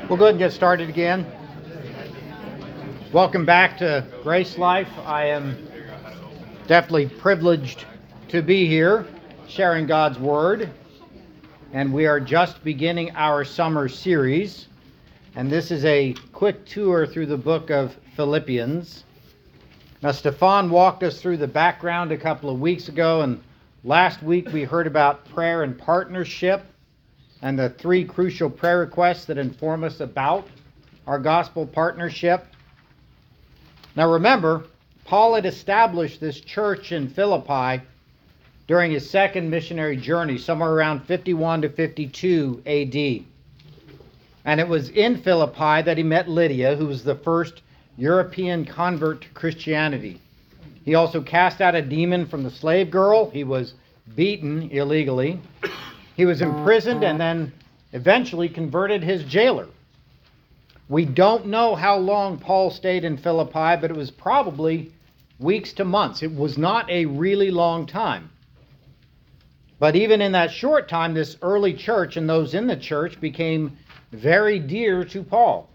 We'll go ahead and get started again. Welcome back to Grace Life. I am definitely privileged to be here sharing God's Word. And we are just beginning our summer series. And this is a quick tour through the book of Philippians. Now, Stefan walked us through the background a couple of weeks ago. And last week we heard about prayer and partnership, and the three crucial prayer requests that inform us about our gospel partnership. Now remember, Paul had established this church in Philippi during his second missionary journey, somewhere around 51 to 52 AD. And it was in Philippi that he met Lydia, who was the first European convert to Christianity. He also cast out a demon from the slave girl. He was beaten illegally. He was imprisoned and then eventually converted his jailer. We don't know how long Paul stayed in Philippi, but it was probably weeks to months. It was not a really long time. But even in that short time, this early church and those in the church became very dear to Paul.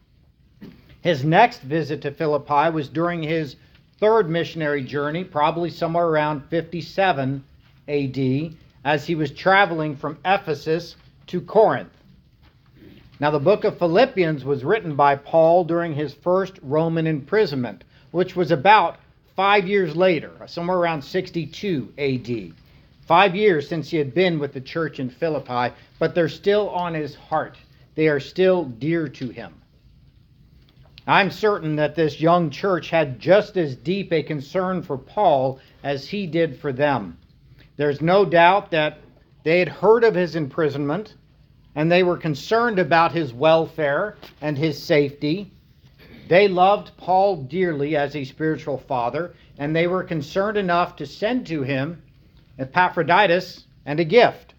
His next visit to Philippi was during his third missionary journey, probably somewhere around 57 AD, as he was traveling from Ephesus to Corinth. Now, the book of Philippians was written by Paul during his first Roman imprisonment, which was about 5 years later, somewhere around 62 AD. 5 years since he had been with the church in Philippi, but they're still on his heart. They are still dear to him. I'm certain that this young church had just as deep a concern for Paul as he did for them. There's no doubt that they had heard of his imprisonment, and they were concerned about his welfare and his safety. They loved Paul dearly as a spiritual father, and they were concerned enough to send to him Epaphroditus and a gift.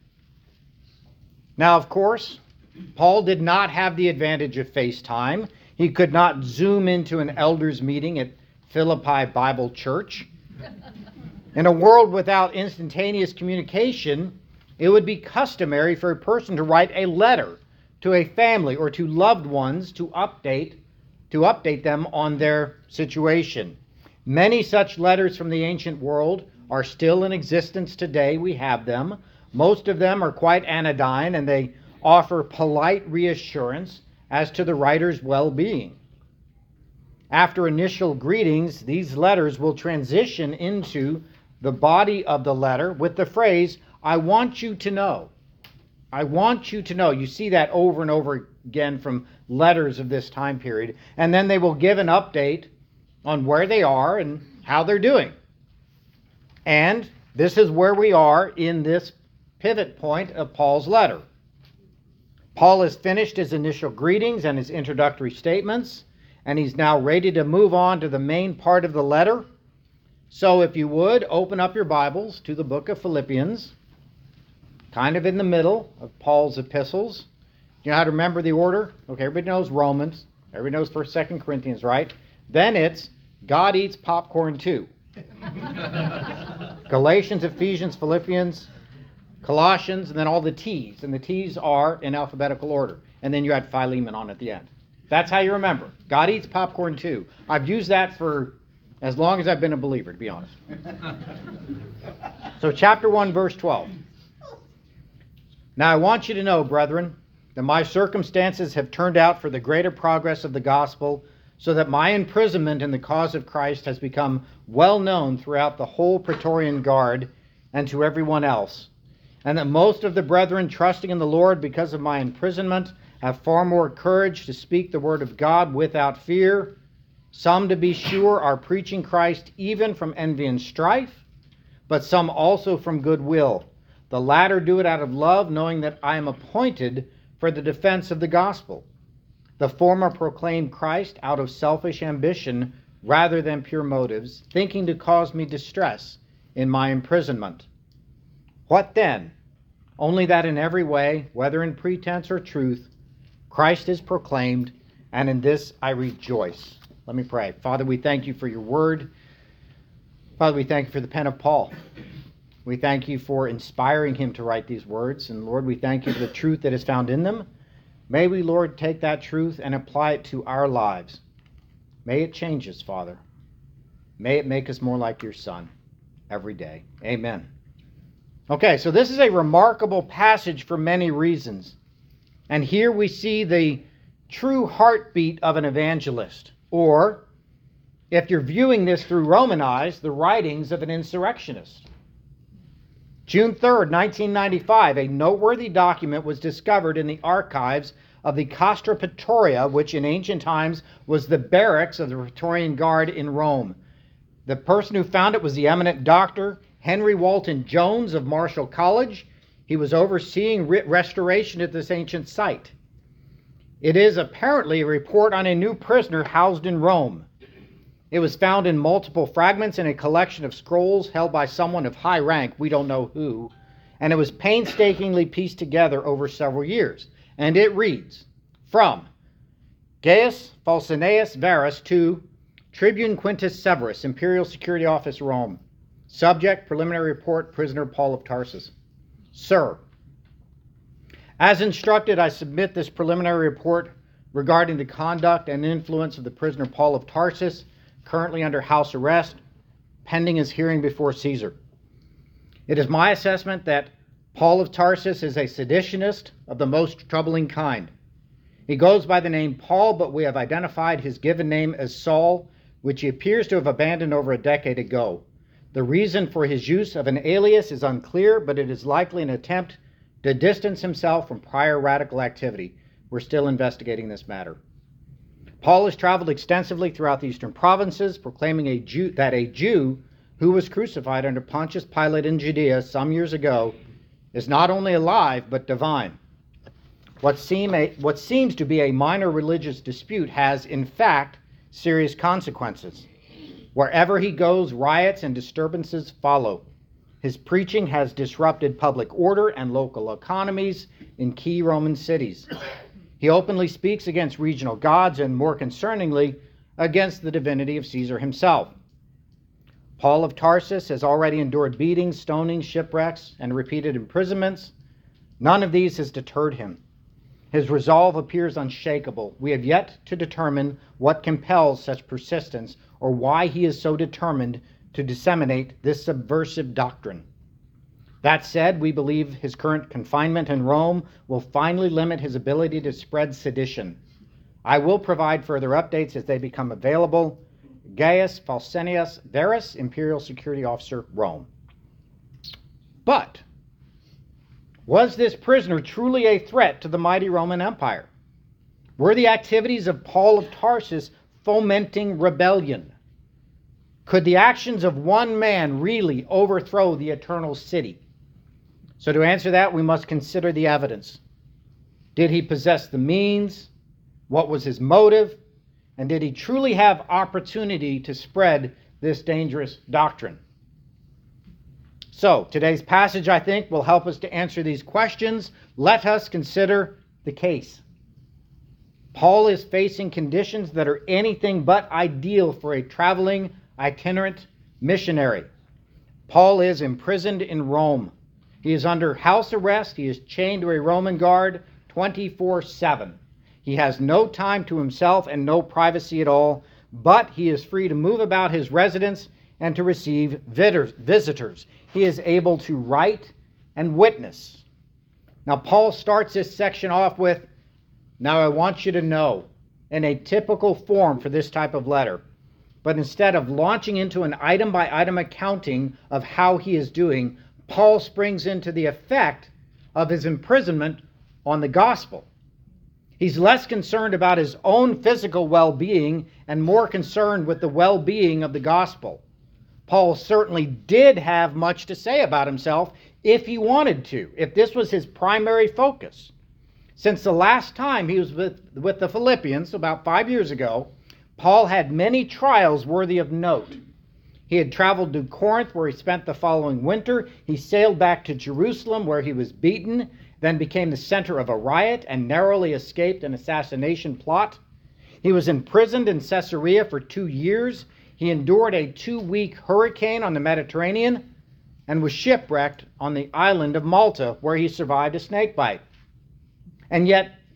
Now, of course, Paul did not have the advantage of FaceTime. He could not zoom into an elders meeting at Philippi Bible Church. In a world without instantaneous communication, it would be customary for a person to write a letter to a family or to loved ones to update them on their situation. Many such letters from the ancient world are still in existence today. We have them. Most of them are quite anodyne, and they offer polite reassurance as to the writer's well-being. After initial greetings, these letters will transition into the body of the letter with the phrase, "I want you to know." I want you to know. You see that over and over again from letters of this time period. And then they will give an update on where they are and how they're doing. And this is where we are in this pivot point of Paul's letter. Paul has finished his initial greetings and his introductory statements, and he's now ready to move on to the main part of the letter. So if you would, open up your Bibles to the book of Philippians, kind of in the middle of Paul's epistles. Do you know how to remember the order? Okay, everybody knows Romans. Everybody knows 1st, 2nd Corinthians, right? Then it's God eats popcorn too. Galatians, Ephesians, Philippians, Colossians, and then all the T's. And the T's are in alphabetical order. And then you add Philemon on at the end. That's how you remember. God eats popcorn too. I've used that for as long as I've been a believer, to be honest. So chapter 1, verse 12. Now I want you to know, brethren, that my circumstances have turned out for the greater progress of the gospel, so that my imprisonment in the cause of Christ has become well known throughout the whole Praetorian Guard and to everyone else, and that most of the brethren trusting in the Lord because of my imprisonment have far more courage to speak the word of God without fear. Some, to be sure, are preaching Christ even from envy and strife, but some also from goodwill. The latter do it out of love, knowing that I am appointed for the defense of the gospel. The former proclaim Christ out of selfish ambition rather than pure motives, thinking to cause me distress in my imprisonment. What then? Only that in every way, whether in pretense or truth, Christ is proclaimed, and in this I rejoice. Let me pray. Father, we thank you for your word. Father, we thank you for the pen of Paul. We thank you for inspiring him to write these words. And Lord, we thank you for the truth that is found in them. May we, Lord, take that truth and apply it to our lives. May it change us, Father. May it make us more like your Son every day. Amen. Okay, so this is a remarkable passage for many reasons. And here we see the true heartbeat of an evangelist, or, if you're viewing this through Roman eyes, the writings of an insurrectionist. June 3rd, 1995, a noteworthy document was discovered in the archives of the Castra Praetoria, which in ancient times was the barracks of the Praetorian Guard in Rome. The person who found it was the eminent Dr. Henry Walton Jones of Marischal College. He was overseeing restoration at this ancient site. It is apparently a report on a new prisoner housed in Rome. It was found in multiple fragments in a collection of scrolls held by someone of high rank, we don't know who, and it was painstakingly pieced together over several years. And it reads, from Gaius Falcinius Varus to Tribune Quintus Severus, Imperial Security Office, Rome. Subject, preliminary report, prisoner Paul of Tarsus. Sir, as instructed, I submit this preliminary report regarding the conduct and influence of the prisoner Paul of Tarsus, currently under house arrest, pending his hearing before Caesar. It is my assessment that Paul of Tarsus is a seditionist of the most troubling kind. He goes by the name Paul, but we have identified his given name as Saul, which he appears to have abandoned over a decade ago. The reason for his use of an alias is unclear, but it is likely an attempt to distance himself from prior radical activity. We're still investigating this matter. Paul has traveled extensively throughout the eastern provinces, proclaiming that a Jew who was crucified under Pontius Pilate in Judea some years ago is not only alive, but divine. What seems to be a minor religious dispute has, in fact, serious consequences. Wherever he goes, riots and disturbances follow. His preaching has disrupted public order and local economies in key Roman cities. He openly speaks against regional gods and, more concerningly, against the divinity of Caesar himself. Paul of Tarsus has already endured beatings, stonings, shipwrecks, and repeated imprisonments. None of these has deterred him. His resolve appears unshakable. We have yet to determine what compels such persistence or why he is so determined to disseminate this subversive doctrine. That said, we believe his current confinement in Rome will finally limit his ability to spread sedition. I will provide further updates as they become available. Gaius Falcinius Varus, Imperial Security Officer, Rome. But was this prisoner truly a threat to the mighty Roman Empire? Were the activities of Paul of Tarsus fomenting rebellion? Could the actions of one man really overthrow the eternal city? So to answer that, we must consider the evidence. Did he possess the means? What was his motive? And did he truly have opportunity to spread this dangerous doctrine? So today's passage, I think, will help us to answer these questions. Let us consider the case. Paul is facing conditions that are anything but ideal for a traveling, itinerant missionary. Paul is imprisoned in Rome. He is under house arrest. He is chained to a Roman guard 24/7. He has no time to himself and no privacy at all, but he is free to move about his residence and to receive visitors. He is able to write and witness. Now, Paul starts this section off with, "Now I want you to know," in a typical form for this type of letter. But instead of launching into an item-by-item accounting of how he is doing, Paul springs into the effect of his imprisonment on the gospel. He's less concerned about his own physical well-being and more concerned with the well-being of the gospel. Paul certainly did have much to say about himself if he wanted to, if this was his primary focus. Since the last time he was with the Philippians, about 5 years ago, Paul had many trials worthy of note. He had traveled to Corinth, where he spent the following winter. He sailed back to Jerusalem, where he was beaten, then became the center of a riot and narrowly escaped an assassination plot. He was imprisoned in Caesarea for 2 years. He endured a 2-week hurricane on the Mediterranean and was shipwrecked on the island of Malta, where he survived a snake bite. And yet,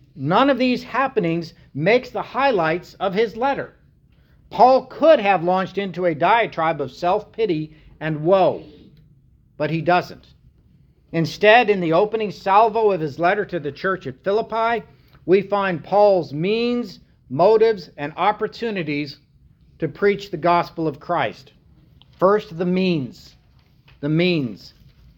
none of these happenings makes the highlights of his letter. Paul could have launched into a diatribe of self-pity and woe, but he doesn't. Instead, in the opening salvo of his letter to the church at Philippi, we find Paul's means, motives, and opportunities to preach the gospel of Christ. First, the means. The means.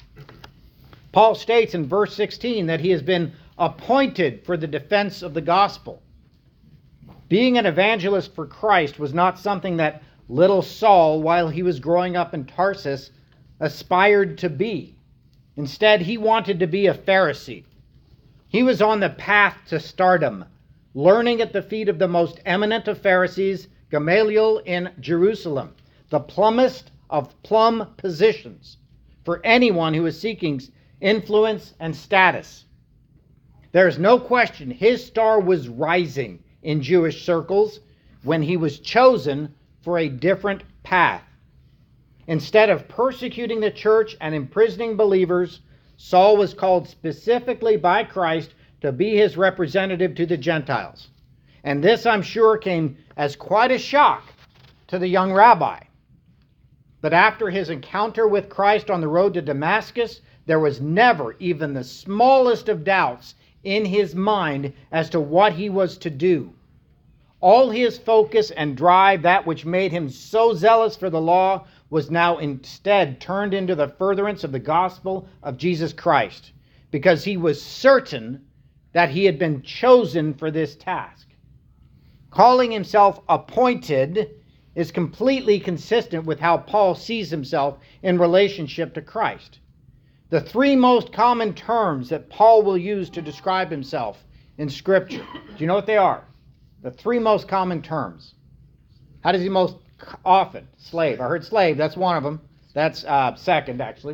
Paul states in verse 16 that he has been appointed for the defense of the gospel. Being an evangelist for Christ was not something that little Saul, while he was growing up in Tarsus, aspired to be. Instead, he wanted to be a Pharisee. He was on the path to stardom, learning at the feet of the most eminent of Pharisees, Gamaliel in Jerusalem, the plumbest of plumb positions for anyone who is seeking influence and status. There is no question his star was rising in Jewish circles when he was chosen for a different path. Instead of persecuting the church and imprisoning believers, Saul was called specifically by Christ to be his representative to the Gentiles. And this, I'm sure, came as quite a shock to the young rabbi. But after his encounter with Christ on the road to Damascus, there was never even the smallest of doubts in his mind as to what he was to do. All his focus and drive, that which made him so zealous for the law, was now instead turned into the furtherance of the gospel of Jesus Christ, because he was certain that he had been chosen for this task. Calling himself appointed is completely consistent with how Paul sees himself in relationship to Christ. The three most common terms that Paul will use to describe himself in Scripture. Do you know what they are? The three most common terms. How does he most often? Slave. I heard slave. That's one of them. That's second, actually.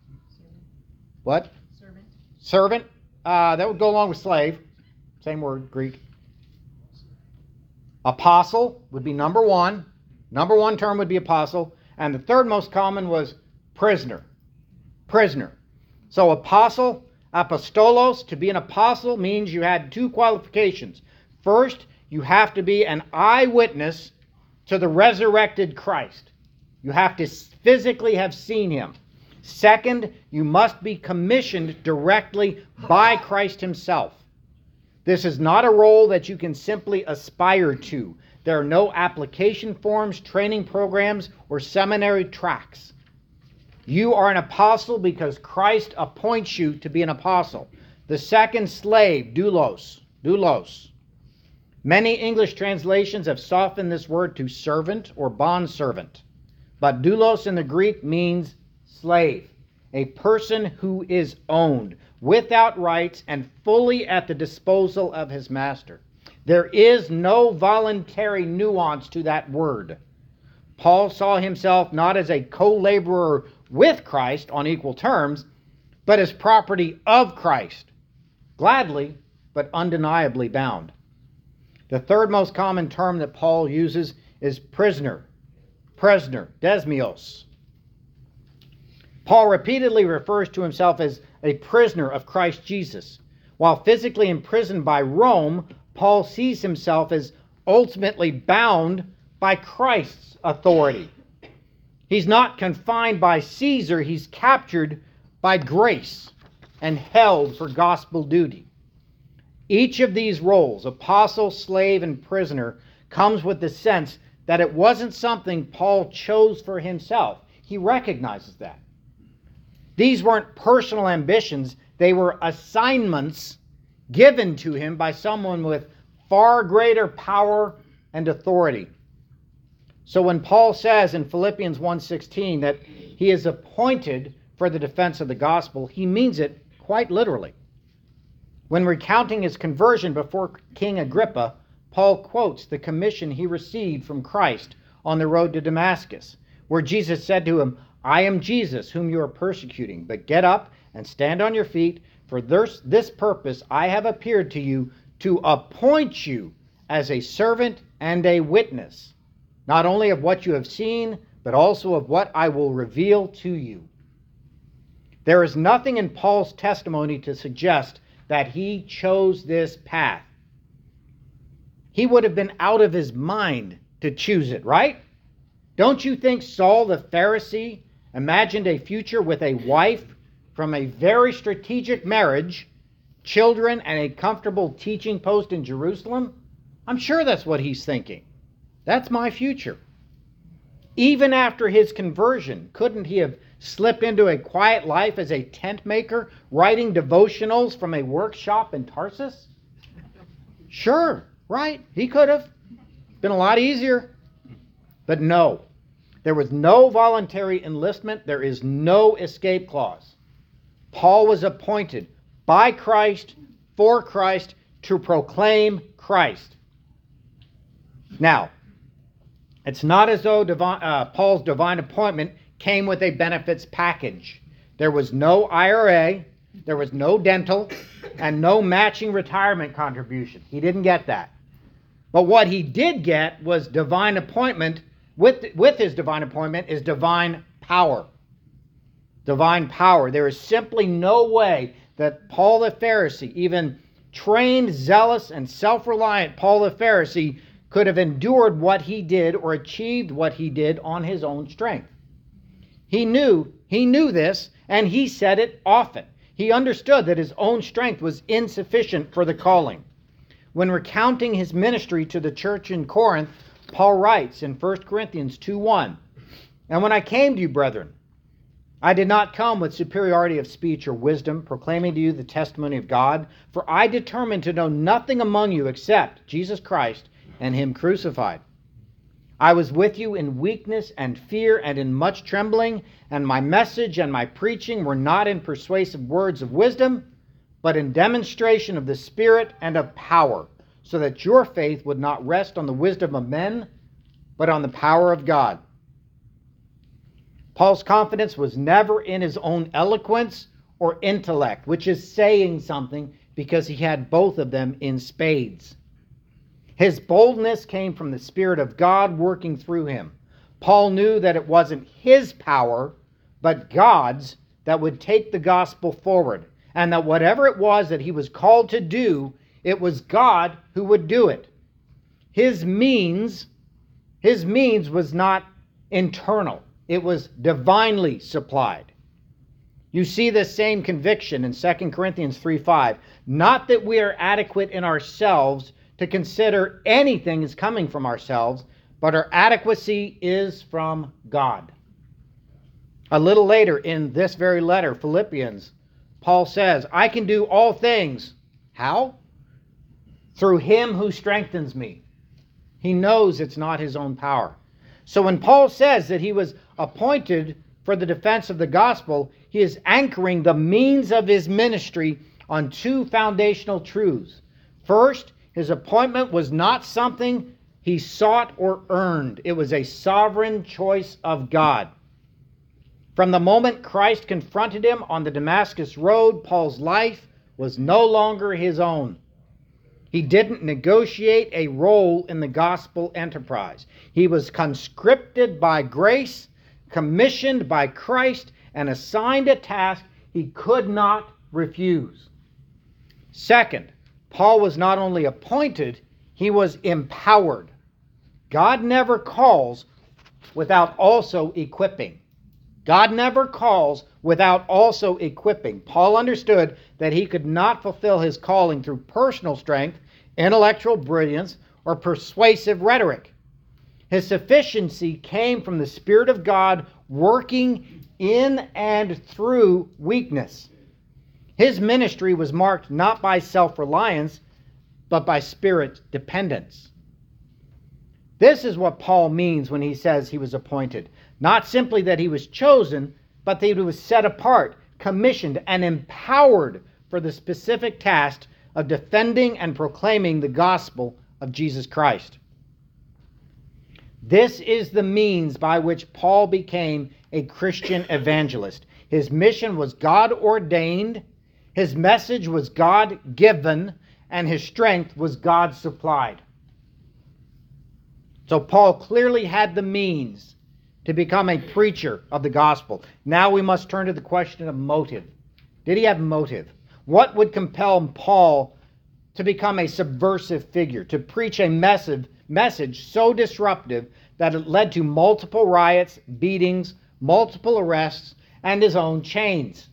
What? Servant. Servant. That would go along with slave. Same word, Greek. Apostle would be number one. Number one term would be apostle. And the third most common was prisoner. Prisoner. So apostle, apostolos, to be an apostle means you had two qualifications. First, you have to be an eyewitness to the resurrected Christ. You have to physically have seen him. Second, you must be commissioned directly by Christ himself. This is not a role that you can simply aspire to. There are no application forms, training programs, or seminary tracks. You are an apostle because Christ appoints you to be an apostle. The second, slave, doulos. Doulos. Many English translations have softened this word to servant or bondservant. But doulos in the Greek means slave, a person who is owned, without rights, and fully at the disposal of his master. There is no voluntary nuance to that word. Paul saw himself not as a co-laborer with Christ on equal terms, but as property of Christ, gladly but undeniably bound. The third most common term that Paul uses is prisoner. Prisoner, desmios. Paul repeatedly refers to himself as a prisoner of Christ Jesus. While physically imprisoned by Rome, Paul sees himself as ultimately bound by Christ's authority. He's not confined by Caesar, he's captured by grace and held for gospel duty. Each of these roles, apostle, slave, and prisoner, comes with the sense that it wasn't something Paul chose for himself. He recognizes that. These weren't personal ambitions, they were assignments given to him by someone with far greater power and authority. So when Paul says in Philippians 1:16 that he is appointed for the defense of the gospel, he means it quite literally. When recounting his conversion before King Agrippa, Paul quotes the commission he received from Christ on the road to Damascus, where Jesus said to him, "I am Jesus whom you are persecuting, but get up and stand on your feet, for this purpose I have appeared to you, to appoint you as a servant and a witness, not only of what you have seen, but also of what I will reveal to you." There is nothing in Paul's testimony to suggest that he chose this path. He would have been out of his mind to choose it, right? Don't you think Saul the Pharisee imagined a future with a wife from a very strategic marriage, children, and a comfortable teaching post in Jerusalem? I'm sure that's what he's thinking. That's my future. Even after his conversion, couldn't he have slipped into a quiet life as a tent maker, writing devotionals from a workshop in Tarsus? Sure, right? He could have. Been a lot easier. But no. There was no voluntary enlistment. There is no escape clause. Paul was appointed by Christ, for Christ, to proclaim Christ. Now, it's not as though Paul's divine appointment came with a benefits package. There was no IRA, there was no dental, and no matching retirement contribution. He didn't get that. But what he did get was divine appointment. With his divine appointment is divine power. Divine power. There is simply no way that Paul the Pharisee, even trained, zealous, and self-reliant Paul the Pharisee, could have endured what he did or achieved what he did on his own strength. He knew this, and he said it often. He understood that his own strength was insufficient for the calling. When recounting his ministry to the church in Corinth, Paul writes in 1 Corinthians 2:1, "And when I came to you, brethren, I did not come with superiority of speech or wisdom, proclaiming to you the testimony of God, for I determined to know nothing among you except Jesus Christ and him crucified. I was with you in weakness and fear and in much trembling, and my message and my preaching were not in persuasive words of wisdom, but in demonstration of the Spirit and of power, so that your faith would not rest on the wisdom of men, but on the power of God." Paul's confidence was never in his own eloquence or intellect, which is saying something because he had both of them in spades. His boldness came from the Spirit of God working through him. Paul knew that it wasn't his power, but God's, that would take the gospel forward, and that whatever it was that he was called to do, it was God who would do it. His means was not internal. It was divinely supplied. You see this same conviction in 2 Corinthians 3:5. Not that we are adequate in ourselves to consider anything as coming from ourselves, but our adequacy is from God. A little later in this very letter, Philippians, Paul says, "I can do all things." How? Through him who strengthens me. He knows it's not his own power. So when Paul says that he was appointed for the defense of the gospel, he is anchoring the means of his ministry on two foundational truths. First, his appointment was not something he sought or earned. It was a sovereign choice of God. From the moment Christ confronted him on the Damascus road, Paul's life was no longer his own. He didn't negotiate a role in the gospel enterprise. He was conscripted by grace, commissioned by Christ, and assigned a task he could not refuse. Second, Paul was not only appointed, he was empowered. God never calls without also equipping. God never calls without also equipping. Paul understood that he could not fulfill his calling through personal strength, intellectual brilliance, or persuasive rhetoric. His sufficiency came from the Spirit of God working in and through weakness. His ministry was marked not by self-reliance, but by Spirit dependence. This is what Paul means when he says he was appointed. Not simply that he was chosen, but that he was set apart, commissioned, and empowered for the specific task of defending and proclaiming the gospel of Jesus Christ. This is the means by which Paul became a Christian evangelist. His mission was God-ordained, his message was God-given, and his strength was God-supplied. So Paul clearly had the means to become a preacher of the gospel. Now we must turn to the question of motive. Did he have motive? What would compel Paul to become a subversive figure, to preach a message so disruptive that it led to multiple riots, beatings, multiple arrests, and his own chains?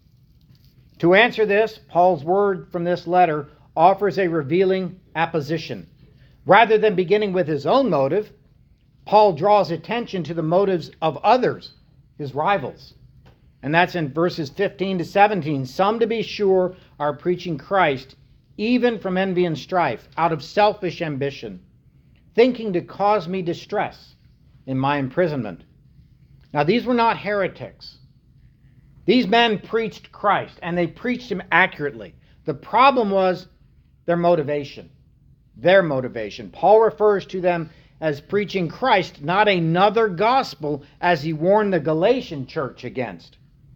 To answer this, Paul's word from this letter offers a revealing apposition. Rather than beginning with his own motive, Paul draws attention to the motives of others, his rivals. And that's in verses 15 to 17. Some, to be sure, are preaching Christ, even from envy and strife, out of selfish ambition, thinking to cause me distress in my imprisonment. Now, these were not heretics. These men preached Christ, and they preached him accurately. The problem was their motivation. Their motivation. Paul refers to them as preaching Christ, not another gospel, as he warned the Galatian church against.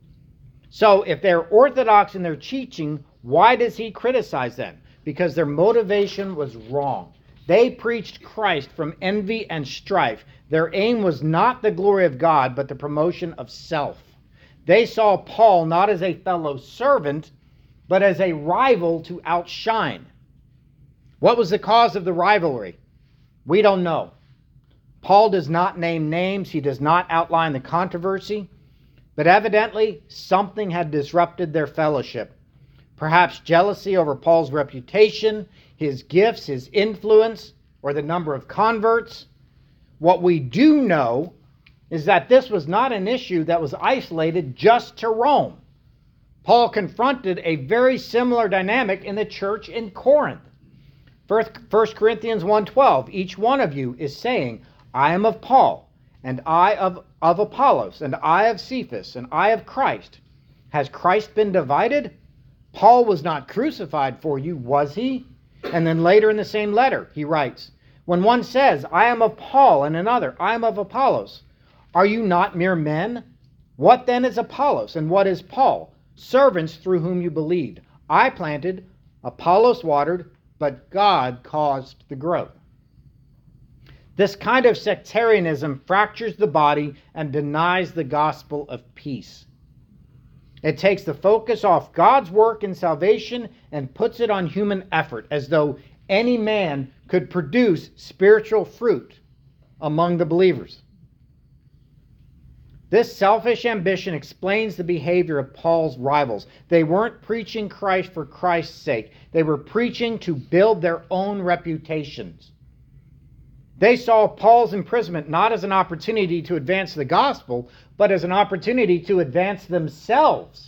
So if they're orthodox in their teaching, why does he criticize them? Because their motivation was wrong. They preached Christ from envy and strife. Their aim was not the glory of God, but the promotion of self. They saw Paul not as a fellow servant, but as a rival to outshine. What was the cause of the rivalry? We don't know. Paul does not name names. He does not outline the controversy. But evidently, something had disrupted their fellowship. Perhaps jealousy over Paul's reputation, his gifts, his influence, or the number of converts. What we do know is that this was not an issue that was isolated just to Rome. Paul confronted a very similar dynamic in the church in Corinth. 1 Corinthians 1:12, each one of you is saying, I am of Paul, and I of Apollos, and I of Cephas, and I of Christ. Has Christ been divided? Paul was not crucified for you, was he? And then later in the same letter, he writes, when one says, I am of Paul, and another, I am of Apollos, are you not mere men? What then is Apollos, and what is Paul? Servants through whom you believed. I planted, Apollos watered, but God caused the growth. This kind of sectarianism fractures the body and denies the gospel of peace. It takes the focus off God's work in salvation and puts it on human effort, as though any man could produce spiritual fruit among the believers. This selfish ambition explains the behavior of Paul's rivals. They weren't preaching Christ for Christ's sake. They were preaching to build their own reputations. They saw Paul's imprisonment not as an opportunity to advance the gospel, but as an opportunity to advance themselves.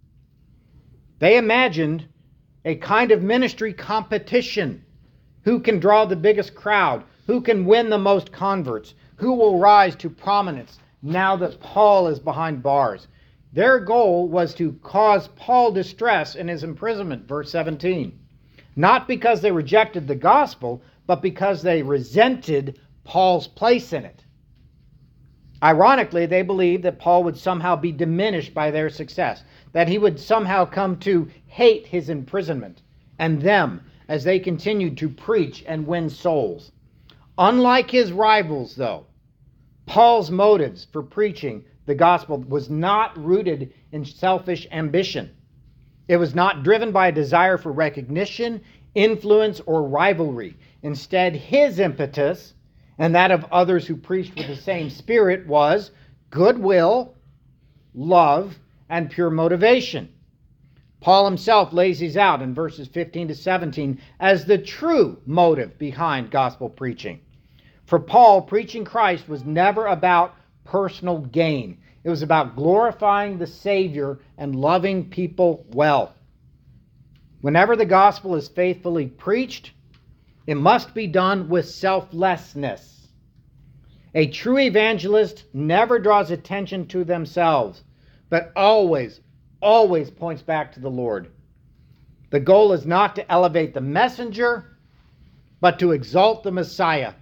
They imagined a kind of ministry competition. Who can draw the biggest crowd? Who can win the most converts? Who will rise to prominence now that Paul is behind bars? Their goal was to cause Paul distress in his imprisonment, verse 17. Not because they rejected the gospel, but because they resented Paul's place in it. Ironically, they believed that Paul would somehow be diminished by their success, that he would somehow come to hate his imprisonment and them as they continued to preach and win souls. Unlike his rivals, though, Paul's motives for preaching the gospel was not rooted in selfish ambition. It was not driven by a desire for recognition, influence, or rivalry. Instead, his impetus, and that of others who preached with the same spirit, was goodwill, love, and pure motivation. Paul himself lays these out in verses 15 to 17 as the true motive behind gospel preaching. For Paul, preaching Christ was never about personal gain. It was about glorifying the Savior and loving people well. Whenever the gospel is faithfully preached, it must be done with selflessness. A true evangelist never draws attention to themselves, but always points back to the Lord. The goal is not to elevate the messenger, but to exalt the Messiah.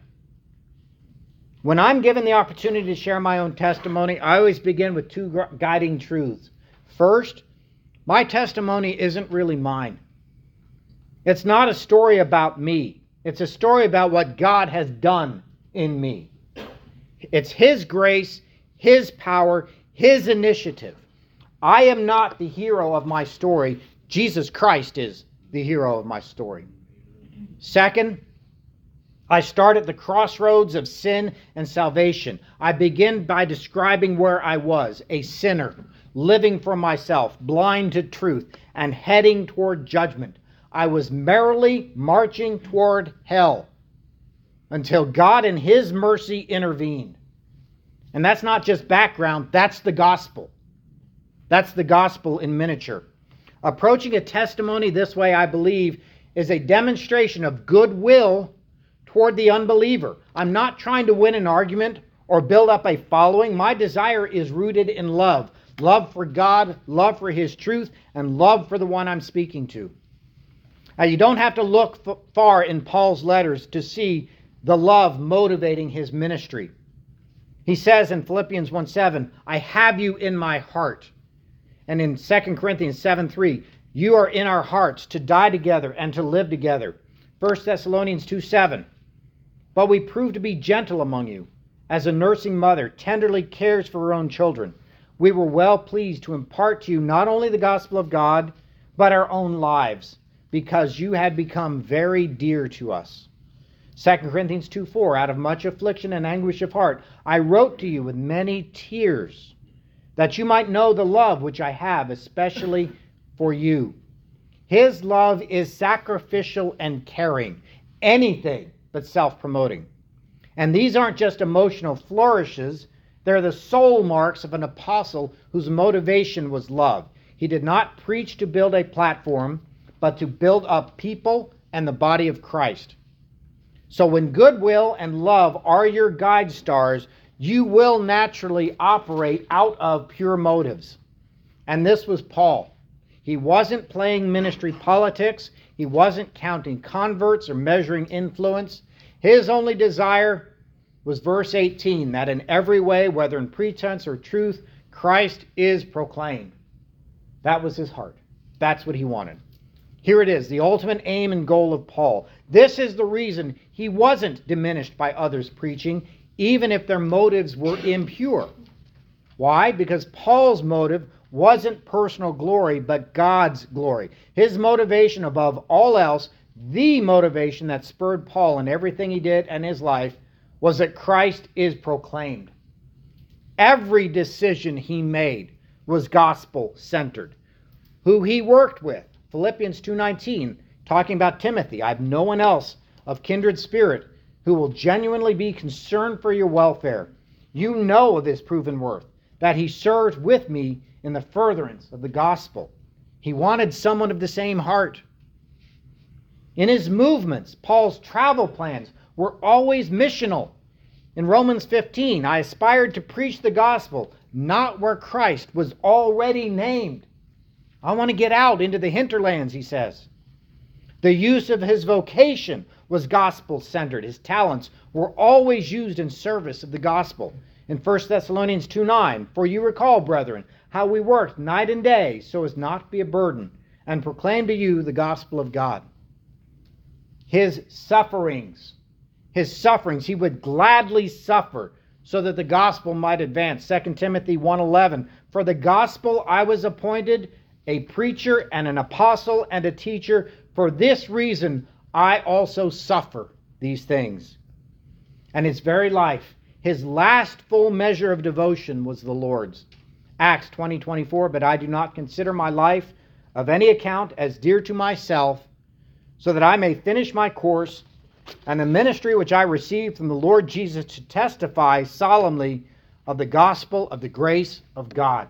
When I'm given the opportunity to share my own testimony, I always begin with two guiding truths. First, my testimony isn't really mine. It's not a story about me. It's a story about what God has done in me. It's His grace, His power, His initiative. I am not the hero of my story. Jesus Christ is the hero of my story. Second, I start at the crossroads of sin and salvation. I begin by describing where I was, a sinner, living for myself, blind to truth, and heading toward judgment. I was merrily marching toward hell until God in His mercy intervened. And that's not just background, that's the gospel. That's the gospel in miniature. Approaching a testimony this way, I believe, is a demonstration of goodwill toward the unbeliever. I'm not trying to win an argument or build up a following. My desire is rooted in love. Love for God, love for His truth, and love for the one I'm speaking to. Now, you don't have to look far in Paul's letters to see the love motivating his ministry. He says in Philippians 1:7, I have you in my heart. And in 2 Corinthians 7:3, you are in our hearts to die together and to live together. 1 Thessalonians 2:7, but we prove to be gentle among you, as a nursing mother tenderly cares for her own children. We were well pleased to impart to you not only the gospel of God, but our own lives, because you had become very dear to us. 2 Corinthians 2:4, out of much affliction and anguish of heart, I wrote to you with many tears, that you might know the love which I have, especially for you. His love is sacrificial and caring, anything but self-promoting. And these aren't just emotional flourishes, they're the soul marks of an apostle whose motivation was love. He did not preach to build a platform, but to build up people and the body of Christ. So when goodwill and love are your guide stars, you will naturally operate out of pure motives. And this was Paul. He wasn't playing ministry politics. He wasn't counting converts or measuring influence. His only desire was verse 18, that in every way, whether in pretense or truth, Christ is proclaimed. That was his heart. That's what he wanted. Here it is, the ultimate aim and goal of Paul. This is the reason he wasn't diminished by others preaching, even if their motives were impure. Why? Because Paul's motive wasn't personal glory, but God's glory. His motivation above all else, the motivation that spurred Paul in everything he did and his life, was that Christ is proclaimed. Every decision he made was gospel-centered. Who he worked with, Philippians 2:19, talking about Timothy, I have no one else of kindred spirit who will genuinely be concerned for your welfare. You know of his proven worth, that he served with me in the furtherance of the gospel. He wanted someone of the same heart. In his movements, Paul's travel plans were always missional. In Romans 15, I aspired to preach the gospel, not where Christ was already named. I want to get out into the hinterlands, he says. The use of his vocation was gospel-centered. His talents were always used in service of the gospel. In 1 Thessalonians 2:9, for you recall, brethren, how we worked night and day so as not to be a burden, and proclaimed to you the gospel of God. His sufferings, he would gladly suffer so that the gospel might advance. 2 Timothy 1:11, for the gospel I was appointed a preacher and an apostle and a teacher. For this reason I also suffer these things. And his very life, his last full measure of devotion was the Lord's. Acts 20:24, but I do not consider my life of any account as dear to myself, so that I may finish my course and the ministry which I received from the Lord Jesus to testify solemnly of the gospel of the grace of God.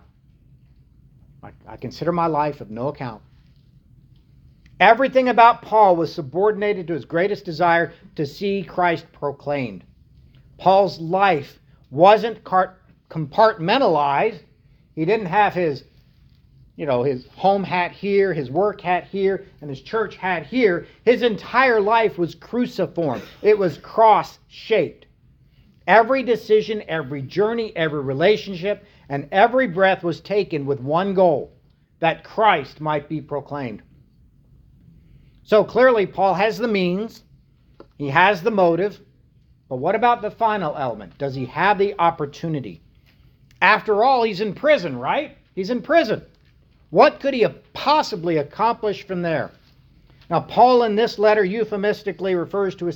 I consider my life of no account. Everything about Paul was subordinated to his greatest desire to see Christ proclaimed. Paul's life wasn't compartmentalized. He didn't have his home hat here, his work hat here, and his church hat here. His entire life was cruciform. It was cross-shaped. Every decision, every journey, every relationship, and every breath was taken with one goal, that Christ might be proclaimed. So clearly, Paul has the means, he has the motive, but what about the final element? Does he have the opportunity? After all, he's in prison, right? He's in prison. What could he have possibly accomplished from there? Now, Paul in this letter euphemistically refers to a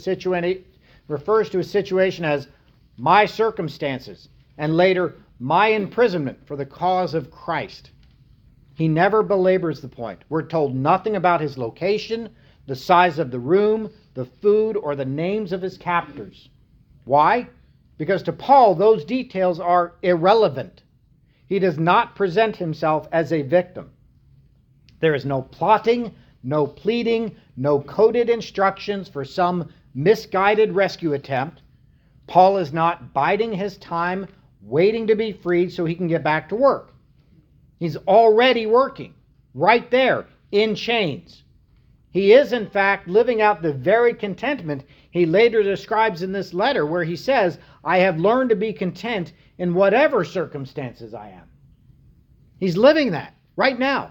situation as my circumstances, and later my imprisonment for the cause of Christ. He never belabors the point. We're told nothing about his location, the size of the room, the food, or the names of his captors. Why? Because to Paul, those details are irrelevant. He does not present himself as a victim. There is no plotting, no pleading, no coded instructions for some misguided rescue attempt. Paul is not biding his time, waiting to be freed so he can get back to work. He's already working, right there, in chains. He is, in fact, living out the very contentment he later describes in this letter, where he says, I have learned to be content in whatever circumstances I am. He's living that right now.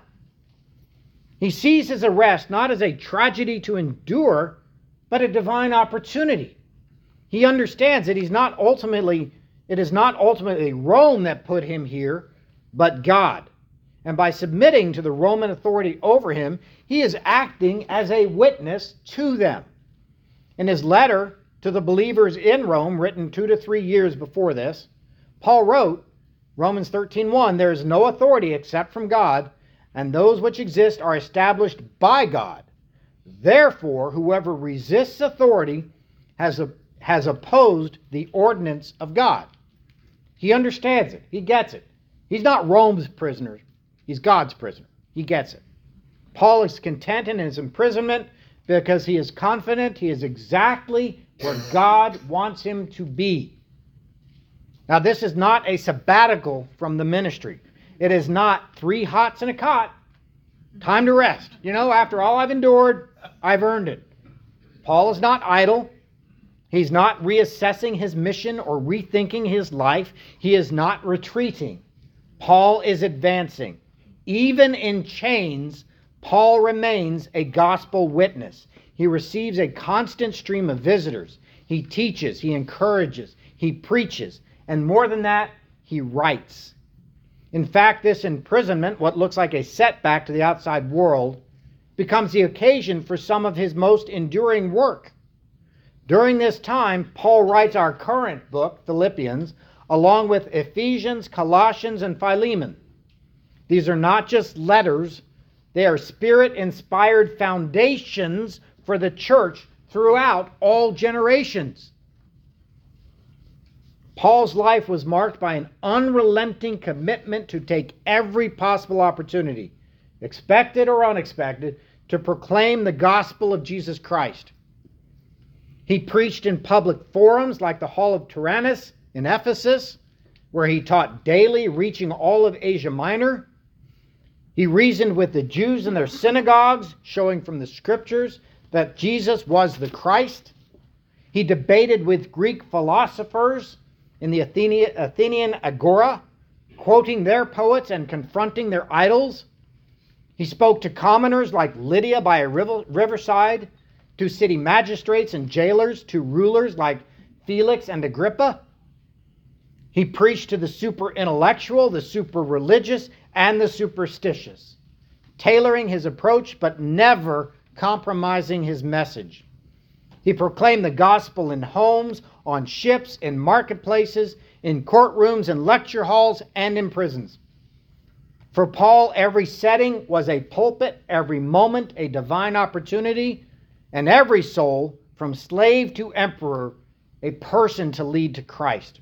He sees his arrest not as a tragedy to endure, but a divine opportunity. He understands that it is not ultimately Rome that put him here, but God. And by submitting to the Roman authority over him, he is acting as a witness to them. In his letter to the believers in Rome, written 2 to 3 years before this, Paul wrote, Romans 13:1, there is no authority except from God, and those which exist are established by God. Therefore, whoever resists authority has opposed the ordinance of God. He understands it. He gets it. He's not Rome's prisoner. He's God's prisoner. He gets it. Paul is content in his imprisonment because he is confident he is exactly where God wants him to be. Now, this is not a sabbatical from the ministry. It is not 3 hots and a cot. Time to rest. After all I've endured, I've earned it. Paul is not idle. He's not reassessing his mission or rethinking his life. He is not retreating. Paul is advancing. Even in chains, Paul remains a gospel witness. He receives a constant stream of visitors. He teaches, he encourages, he preaches, and more than that, he writes. In fact, this imprisonment, what looks like a setback to the outside world, becomes the occasion for some of his most enduring work. During this time, Paul writes our current book, Philippians, along with Ephesians, Colossians, and Philemon. These are not just letters, they are Spirit-inspired foundations for the church throughout all generations. Paul's life was marked by an unrelenting commitment to take every possible opportunity, expected or unexpected, to proclaim the gospel of Jesus Christ. He preached in public forums like the Hall of Tyrannus in Ephesus, where he taught daily, reaching all of Asia Minor. He reasoned with the Jews in their synagogues, showing from the scriptures that Jesus was the Christ. He debated with Greek philosophers in the Athenian agora, quoting their poets and confronting their idols. He spoke to commoners like Lydia by a riverside, to city magistrates and jailers, to rulers like Felix and Agrippa. He preached to the super intellectual, the super religious, and the superstitious, tailoring his approach but never compromising his message. He proclaimed the gospel in homes, on ships, in marketplaces, in courtrooms, in lecture halls, and in prisons. For Paul, every setting was a pulpit, every moment a divine opportunity, and every soul, from slave to emperor, a person to lead to Christ.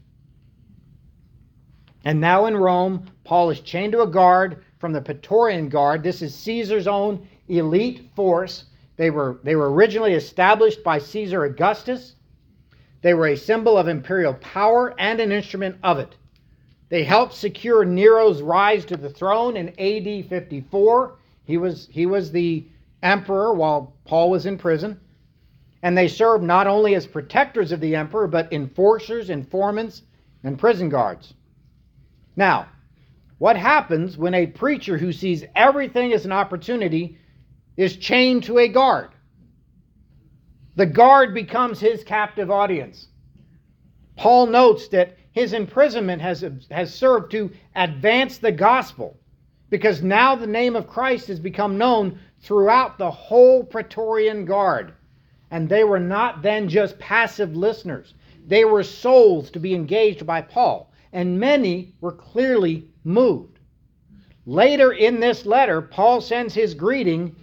And now in Rome, Paul is chained to a guard from the Praetorian Guard. This is Caesar's own elite force. They were originally established by Caesar Augustus. They were a symbol of imperial power and an instrument of it. They helped secure Nero's rise to the throne in AD 54. He was the emperor while Paul was in prison. And they served not only as protectors of the emperor, but enforcers, informants, and prison guards. Now, what happens when a preacher who sees everything as an opportunity is chained to a guard? The guard becomes his captive audience. Paul notes that his imprisonment has served to advance the gospel because now the name of Christ has become known throughout the whole Praetorian Guard. And they were not then just passive listeners. They were souls to be engaged by Paul, and many were clearly moved. Later in this letter, Paul sends his greetings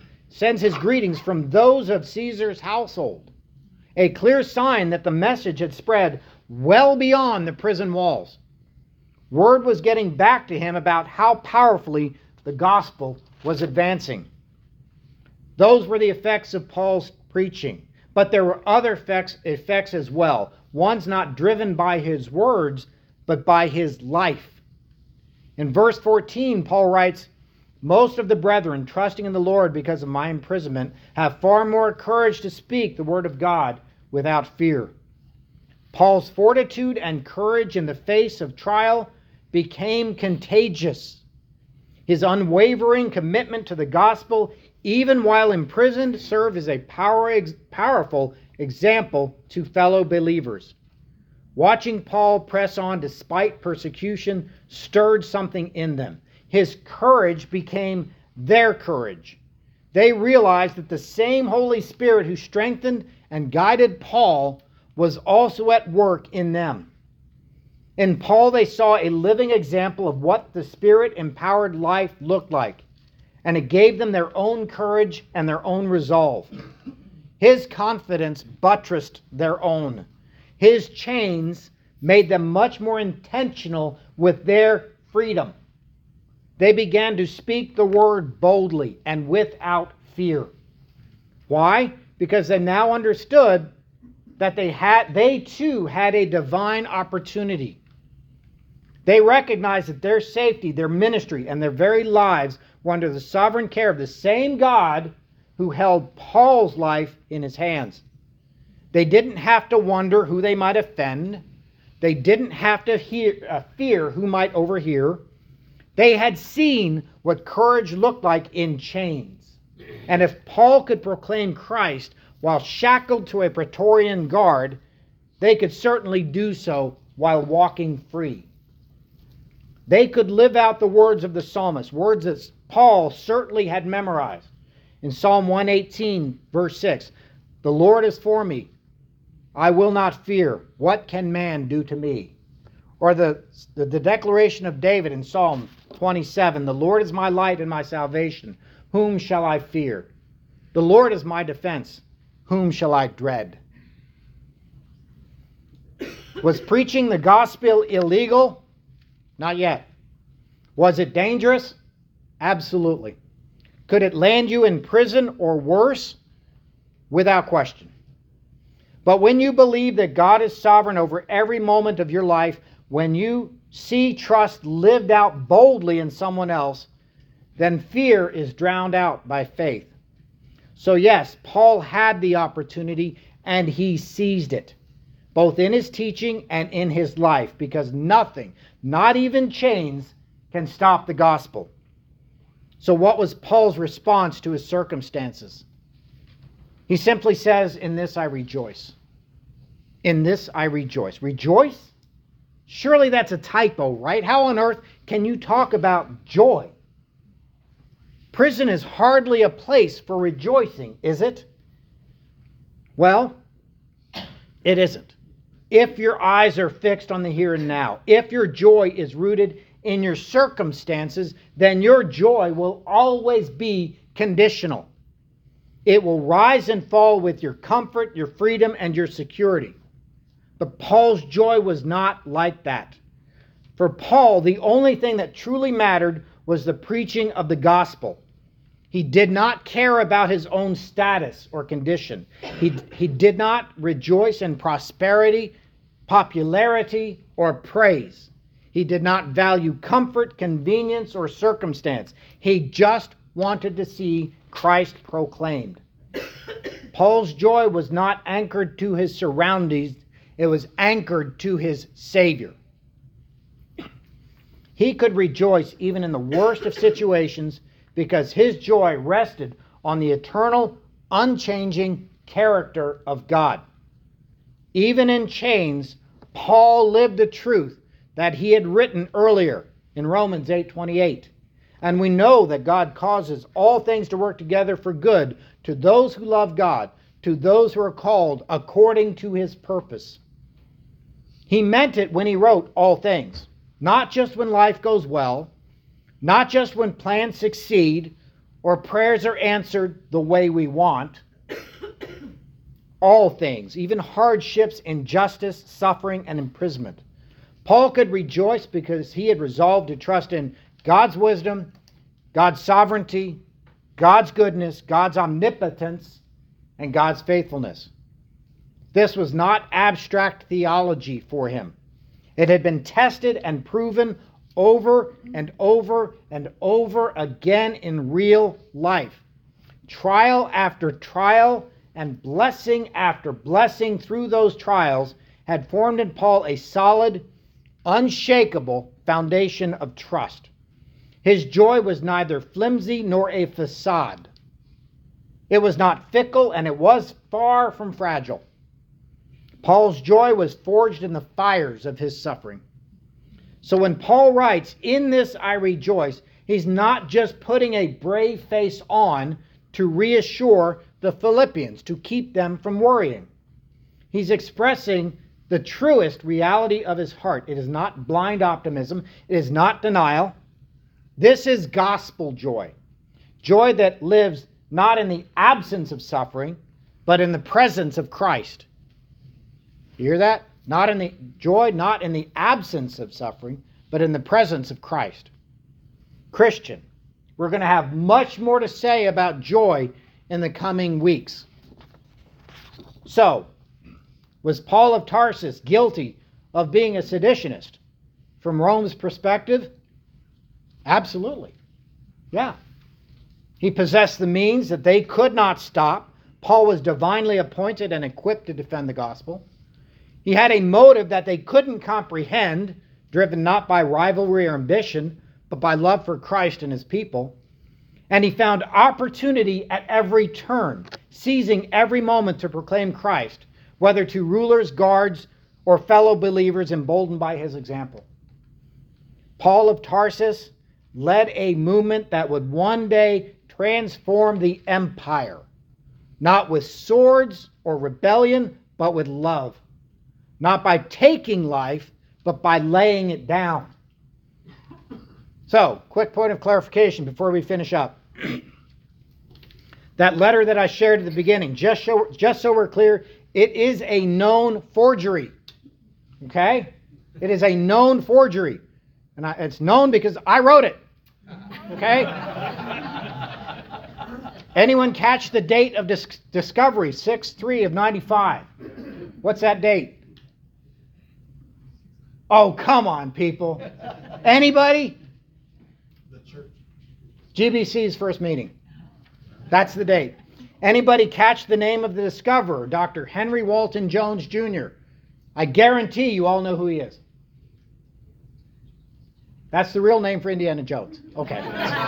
from those of Caesar's household, a clear sign that the message had spread well beyond the prison walls. Word was getting back to him about how powerfully the gospel was advancing. Those were the effects of Paul's preaching, but there were other effects as well, ones not driven by his words, but by his life. In verse 14, Paul writes, "Most of the brethren, trusting in the Lord because of my imprisonment, have far more courage to speak the word of God without fear." Paul's fortitude and courage in the face of trial became contagious. His unwavering commitment to the gospel, even while imprisoned, served as a powerful example to fellow believers. Watching Paul press on despite persecution stirred something in them. His courage became their courage. They realized that the same Holy Spirit who strengthened and guided Paul was also at work in them. In Paul, they saw a living example of what the Spirit-empowered life looked like, and it gave them their own courage and their own resolve. His confidence buttressed their own. His chains made them much more intentional with their freedom. They began to speak the word boldly and without fear. Why? Because they now understood that they too had a divine opportunity. They recognized that their safety, their ministry, and their very lives were under the sovereign care of the same God who held Paul's life in his hands. They didn't have to wonder who they might offend. They didn't have to fear who might overhear. They had seen what courage looked like in chains. And if Paul could proclaim Christ while shackled to a Praetorian guard, they could certainly do so while walking free. They could live out the words of the psalmist, words that Paul certainly had memorized. In Psalm 118, verse 6, "The Lord is for me. I will not fear. What can man do to me?" Or the declaration of David in Psalm 27, "The Lord is my light and my salvation. Whom shall I fear? The Lord is my defense. Whom shall I dread?" Was preaching the gospel illegal? Not yet. Was it dangerous? Absolutely. Could it land you in prison or worse? Without question. But when you believe that God is sovereign over every moment of your life, when you see trust lived out boldly in someone else, then fear is drowned out by faith. So yes, Paul had the opportunity and he seized it, both in his teaching and in his life, because nothing, not even chains, can stop the gospel. So what was Paul's response to his circumstances? He simply says, "In this I rejoice." In this I rejoice. Rejoice? Surely that's a typo, right? How on earth can you talk about joy? Prison is hardly a place for rejoicing, is it? Well, it isn't. If your eyes are fixed on the here and now, if your joy is rooted in your circumstances, then your joy will always be conditional. It will rise and fall with your comfort, your freedom, and your security. But Paul's joy was not like that. For Paul, the only thing that truly mattered was the preaching of the gospel. He did not care about his own status or condition. He did not rejoice in prosperity, popularity, or praise. He did not value comfort, convenience, or circumstance. He just wanted to see Christ proclaimed. Paul's joy was not anchored to his surroundings. It was anchored to his Savior. He could rejoice even in the worst of situations because his joy rested on the eternal, unchanging character of God. Even in chains, Paul lived the truth that he had written earlier in Romans 8:28. And we know that God causes all things to work together for good to those who love God, to those who are called according to his purpose. He meant it when he wrote all things, not just when life goes well, not just when plans succeed or prayers are answered the way we want. All things, even hardships, injustice, suffering, and imprisonment. Paul could rejoice because he had resolved to trust in God's wisdom, God's sovereignty, God's goodness, God's omnipotence, and God's faithfulness. This was not abstract theology for him. It had been tested and proven over and over and over again in real life. Trial after trial and blessing after blessing through those trials had formed in Paul a solid, unshakable foundation of trust. His joy was neither flimsy nor a facade. It was not fickle, and it was far from fragile. Paul's joy was forged in the fires of his suffering. So when Paul writes, "In this I rejoice," he's not just putting a brave face on to reassure the Philippians, to keep them from worrying. He's expressing the truest reality of his heart. It is not blind optimism. It is not denial. This is gospel joy. Joy that lives not in the absence of suffering, but in the presence of Christ. You hear that? Not in the absence of suffering, but in the presence of Christ. Christian, we're going to have much more to say about joy in the coming weeks. So, was Paul of Tarsus guilty of being a seditionist? From Rome's perspective, absolutely. Yeah. He possessed the means that they could not stop. Paul was divinely appointed and equipped to defend the gospel. He had a motive that they couldn't comprehend, driven not by rivalry or ambition, but by love for Christ and his people. And he found opportunity at every turn, seizing every moment to proclaim Christ, whether to rulers, guards, or fellow believers emboldened by his example. Paul of Tarsus led a movement that would one day transform the empire, not with swords or rebellion, but with love. Not by taking life, but by laying it down. So, quick point of clarification before we finish up. That letter that I shared at the beginning, just so we're clear, it is a known forgery. Okay? It is a known forgery. And it's known because I wrote it. Okay? Anyone catch the date of discovery? 6/3 of 95. What's that date? Oh, come on, people. Anybody? The church. GBC's first meeting. That's the date. Anybody catch the name of the discoverer, Dr. Henry Walton Jones Jr.? I guarantee you all know who he is. That's the real name for Indiana Jones. Okay.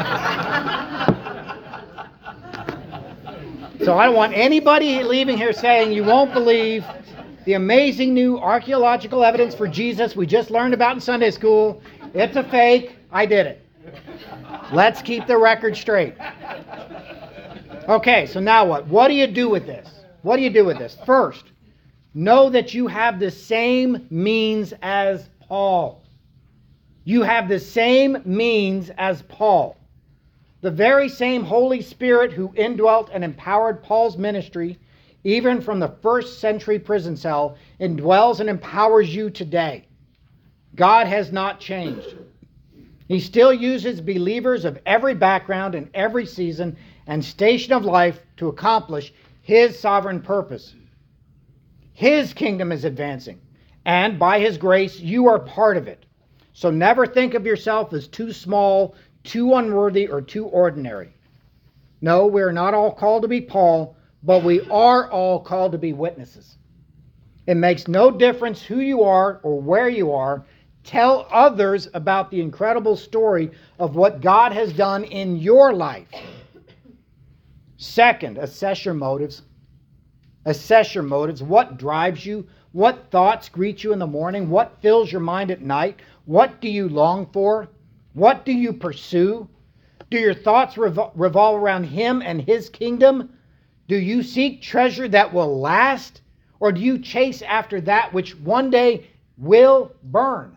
So I don't want anybody leaving here saying you won't believe the amazing new archaeological evidence for Jesus we just learned about in Sunday school. It's a fake. I did it. Let's keep the record straight. Okay, so now what? What do you do with this? What do you do with this? First, know that you have the same means as Paul. You have the same means as Paul. The very same Holy Spirit who indwelt and empowered Paul's ministry, even from the first century prison cell, indwells and empowers you today. God has not changed. He still uses believers of every background and every season and station of life to accomplish His sovereign purpose. His kingdom is advancing, and by His grace, you are part of it. So never think of yourself as too small, too unworthy, or too ordinary. No, we are not all called to be Paul, but we are all called to be witnesses. It makes no difference who you are or where you are. Tell others about the incredible story of what God has done in your life. Second, assess your motives. Assess your motives. What drives you? What thoughts greet you in the morning? What fills your mind at night? What do you long for? What do you pursue? Do your thoughts revolve around Him and His kingdom? Do you seek treasure that will last? Or do you chase after that which one day will burn?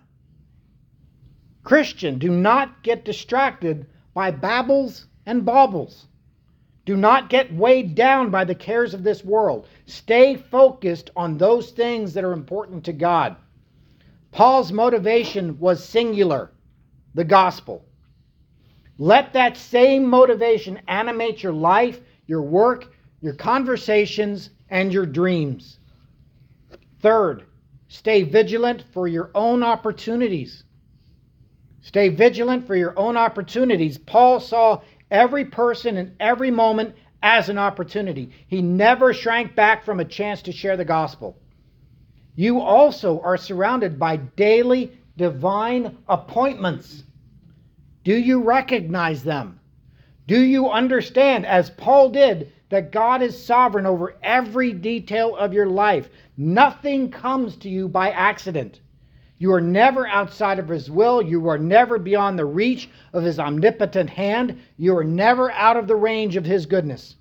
Christian, do not get distracted by babbles and baubles. Do not get weighed down by the cares of this world. Stay focused on those things that are important to God. Paul's motivation was singular, the gospel. Let that same motivation animate your life, your work, your conversations, and your dreams. Third, stay vigilant for your own opportunities. Stay vigilant for your own opportunities. Paul saw every person and every moment as an opportunity. He never shrank back from a chance to share the gospel. You also are surrounded by daily divine appointments. Do you recognize them? Do you understand, as Paul did, that God is sovereign over every detail of your life? Nothing comes to you by accident. You are never outside of His will. You are never beyond the reach of His omnipotent hand. You are never out of the range of His goodness.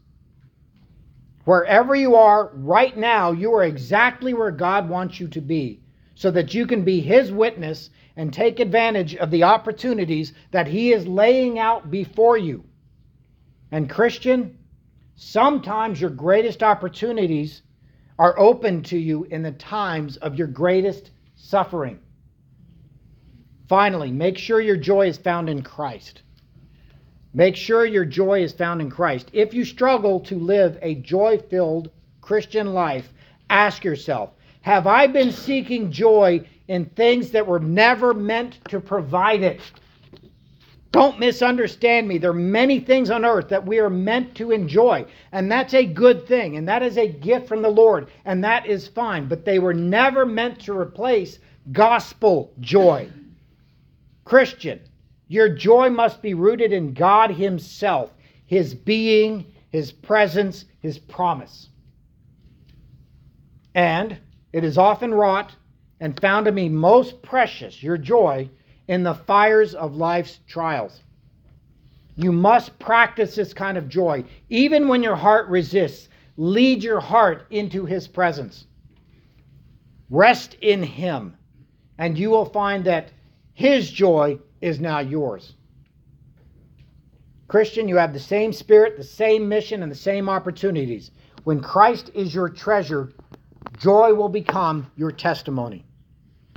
Wherever you are right now, you are exactly where God wants you to be, so that you can be His witness and take advantage of the opportunities that He is laying out before you. And Christian, sometimes your greatest opportunities are open to you in the times of your greatest suffering. Finally, make sure your joy is found in Christ. Make sure your joy is found in Christ. If you struggle to live a joy-filled Christian life, ask yourself, have I been seeking joy in things that were never meant to provide it? Don't misunderstand me. There are many things on earth that we are meant to enjoy, and that's a good thing, and that is a gift from the Lord, and that is fine, but they were never meant to replace gospel joy. Christian, your joy must be rooted in God Himself, His being, His presence, His promise. And it is often wrought and found to be most precious, your joy, in the fires of life's trials. You must practice this kind of joy. Even when your heart resists, lead your heart into His presence. Rest in Him, and you will find that His joy is now yours. Christian, you have the same spirit, the same mission, and the same opportunities. When Christ is your treasure, joy will become your testimony.